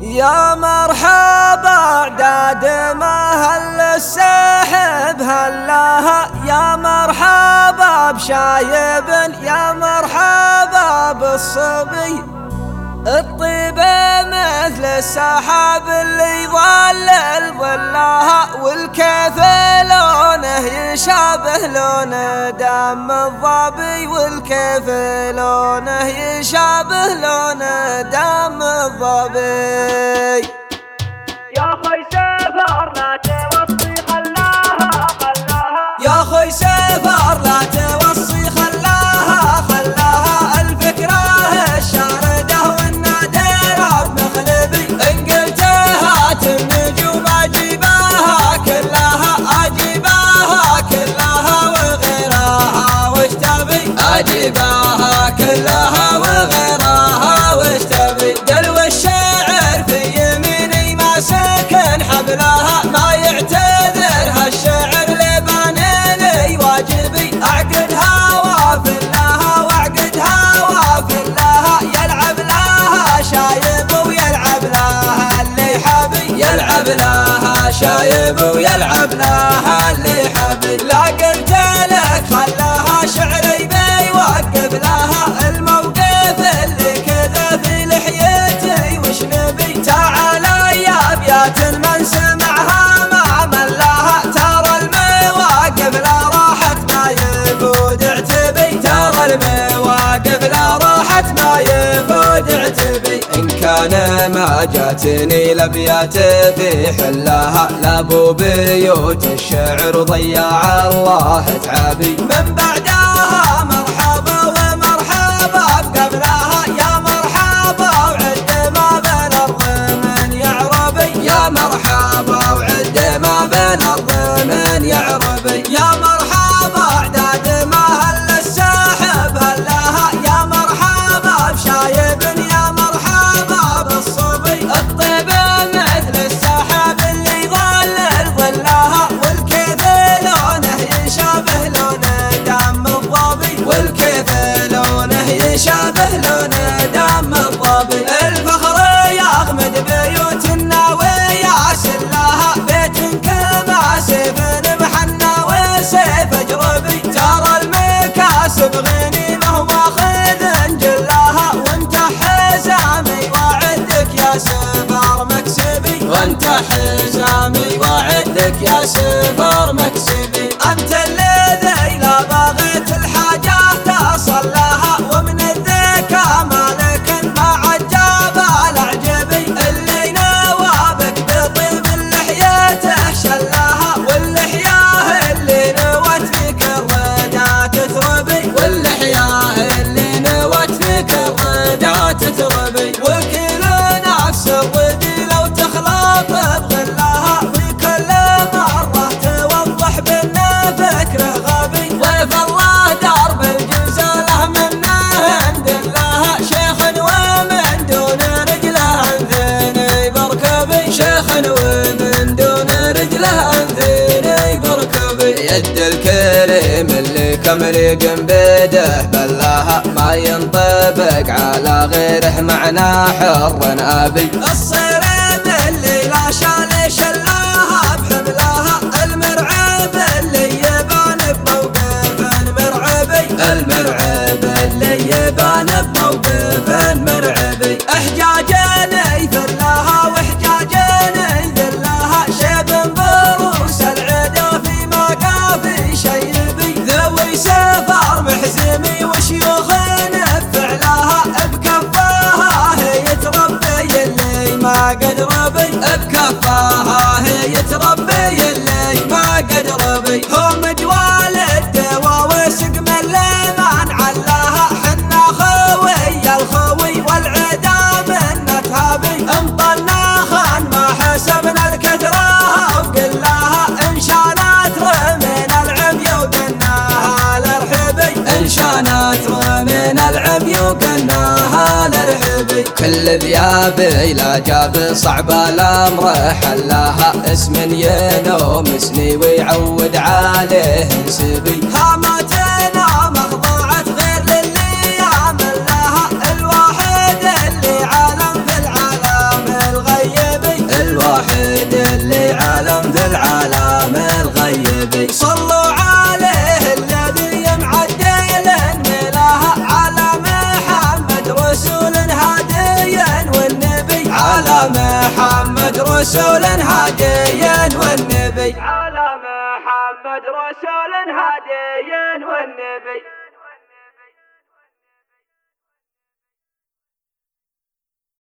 يا مرحبا اعداد ما هل السحب هلاها، يا مرحبا بشايب، يا مرحبا بالصبي. الطيبة مثل السحاب اللي يظلل ظلها، والكيف لونه يشابه لون دم الظبي، والكيف لونه يشابه لون دم الظبي. يا خوي سفر لا توصي خلاها خلاها، يا خوي سفر لا توصي خلاها خلاها. الفكرة الشاردة والنادرة بمخلبي، إن قلتها النجوم أجيبها كلها، أجيبها كلها وغيرها وش تبي، أجيبها كلها وغيرها وش تبي. دلو الشعر في يميني ما سكن حبلها، ما يعتذر هالشعر لبان لي واجبي. أعقدها وافلها واعقدها وافلها، يلعب لها شايب ويلعب لها اللي حبي، يلعب لها شايب ويلعب لها اللي حبي. لا قلت لك خلاها شعري بيوقف لها، الموقف اللي كذا في لحيتي وش نبي. تعالى يا ابيات من سمعها ما ملاها، ترى المواقف لا راحت ما يفود عتبي، ترى المواقف لا راحت ما يفود عتبي. إن كان ما جاتني الابيات في حلاها، لابو بيوت الشعر ضيع الله تعبي. من بعدها مرحبا ومرحبا قبلها، يا مرحبا وعد ما بين الارض من يعربي، يا مرحبا وعد ما بين الارض من يعربي. يا مرحبا اعداد ما هل الساحب هلاها، يا مرحبا بشايب، يا مرحبا بالصبي. الطيبة مثل السحاب اللي يظلل ظلها، والكيف لونه يشابه لون دم الظبي، والكيف لونه يشابه لون دم الظبي. الفخر يغمد بيوت الناوية سلاها، بيت كما سيف محنى وسيف اجربي. ترى المكاسب غنيمه وماخذ جلاها، وانت حزامي وعدك يا سفر مكسبي، وانت حزامي وعدك يا سفر مكسبي. انت الذي لا بغيت الحاجات تصلها، ومن الذكاء مالك ما عجب العجبي. اللي نوابك بطيب اللحية شلاها، واللحياه اللي نوت فيك الردى تتربي، واللحياه اللي نوت فيك الردى تتربي. وكل نفس الردي لو تخلط بغلها، في كل مرة توضح بأن فكره غبي. ضيف الله درب الجزاله منه ندلها، شيخ ومن دون رجله انثني بركبي، شيخ ومن دون رجله انثني بركبي. يد الكريم اللي كمريق بيده بلاها، ما ينطبق على غيره معنى حر ابي. الصيرين اللي لا شال شلاها بحملها، المرعب اللي يبان بموقف مرعبي، المرعب اللي يبان بموقف مرعبي. احجاجني ذلاها واحجاجني ذلاها، شيب بروس العدا في مقافي شيبي. ذوي سفر محزمي وشيوخ نفعلها، بكفاها هي تربي اللي ما قد ربي، بكفاها هي تربي اللي ما قد ربي. هم جوال الدوا وسقم الليمان علاها، حنا خوي الخوي والعدا من تهابي. انطلنا خان ما حسبنا الكثرة وقلاها، ان شانت رمينا العمي وقلناها لرحبي، ان شانت رمينا العمي وقلناها لرحبي. كل ذيابي لا جاب صعب الامر حلاها، اسم ينوم اسمي ويعود عليه نسبي. هامتنا مخضوعة غير للي يعمل لها، الواحد اللي عالم في العالم الغيب. رسول هادي والنبي، على محمد رسول هادي والنبي.